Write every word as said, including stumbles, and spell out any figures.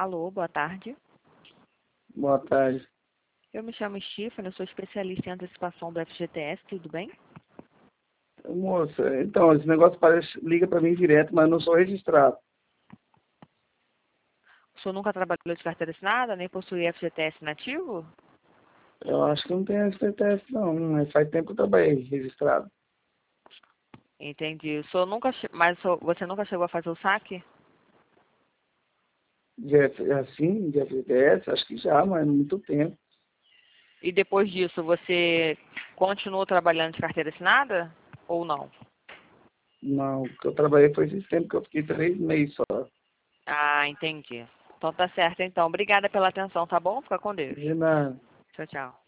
Alô, boa tarde. Boa tarde. Eu me chamo Stephanie, eu sou especialista em antecipação do F G T S, tudo bem? Moça, então, esse negócio parece, liga para mim direto, mas eu não sou registrado. O senhor nunca trabalhou de carteira assinada, nem possui F G T S nativo? Eu acho que não tem F G T S não, mas faz tempo que eu trabalhei registrado. Entendi. O senhor nunca, che- mas o senhor- você nunca chegou a fazer o saque? De F- assim, de F G T S, acho que já, mas muito tempo. E depois disso, você continuou trabalhando de carteira assinada ou não? Não, o que eu trabalhei foi esse tempo que eu fiquei três meses só. Ah, entendi. Então tá certo, então. Obrigada pela atenção, tá bom? Fica com Deus. De nada. Tchau, tchau.